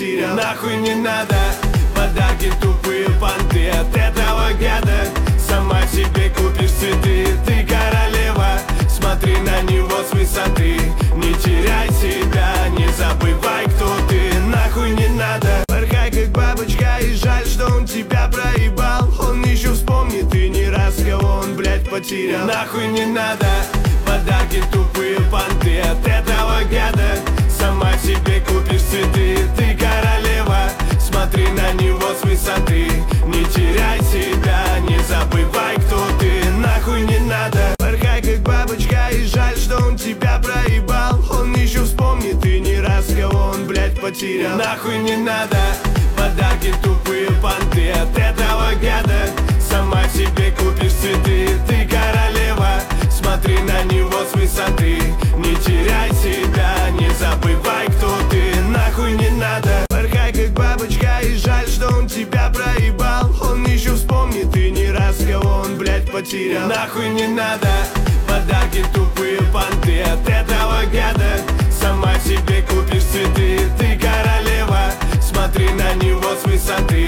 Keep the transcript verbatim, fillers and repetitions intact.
потерял. Нахуй не надо подарки, тупые понты от этого гада. Сама себе купишь цветы, ты королева. Смотри на него с высоты, не теряй себя, не забывай, кто ты. Нахуй не надо, порхай как бабочка, и жаль, что он тебя проебал. Он еще вспомнит и не раз, кого он, блядь, потерял. Нахуй не надо подарки, тупые понты от этого гада. Сама себе купишь цветы, ты королева. Смотри на него с высоты, не теряй себя, не забывай, кто ты. Нахуй не надо, порхай как бабочка, и жаль, что он тебя проебал. Он еще вспомнит и не раз, кого он, блядь, потерял. Нахуй не надо подарки, тупые понты от этого гада. Сама себе купишь цветы, ты королева. Смотри на него с высоты, не теряй себя, не забывай, кто ты. Нахуй не надо, порхай как бабочка, и жаль, что он тебя проебал. Он еще вспомнит и не раз, кого он, блядь, потерял. Нахуй не надо подарки, тупые понты от этого гада. Сама себе купишь цветы, ты королева. Смотри на него с высоты,